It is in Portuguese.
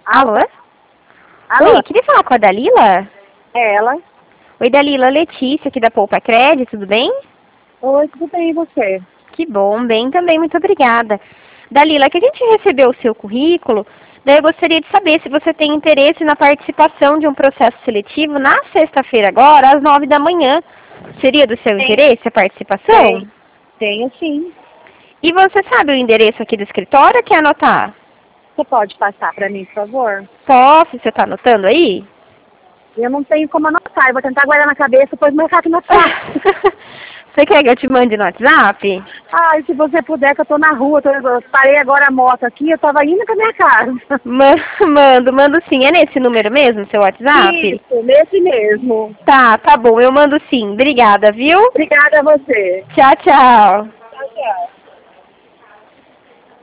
Alô? Alô? Oi, queria falar com a Dalila? É ela? Oi, Dalila, Letícia aqui da Poupa Crédito, tudo bem? Oi, tudo bem, e você? Que bom, bem também, muito obrigada. Dalila, que a gente recebeu o seu currículo, daí eu gostaria de saber se você tem interesse na participação de um processo seletivo na sexta-feira agora, às 9 da manhã. Seria do seu interesse a participação? Tenho sim. E você sabe o endereço aqui do escritório ou quer anotar? Você pode passar para mim, por favor? Posso? Você está anotando aí? Eu não tenho como anotar, eu vou tentar guardar na cabeça, depois marcar aqui no WhatsApp. Você quer que eu te mande no WhatsApp? Ai, se você puder, que eu tô na rua, eu parei agora a moto aqui, eu tava indo pra minha casa. Mando sim. É nesse número mesmo, seu WhatsApp? Isso, nesse mesmo. Tá bom, eu mando sim. Obrigada, viu? Obrigada a você. Tchau, tchau. Tchau, tchau.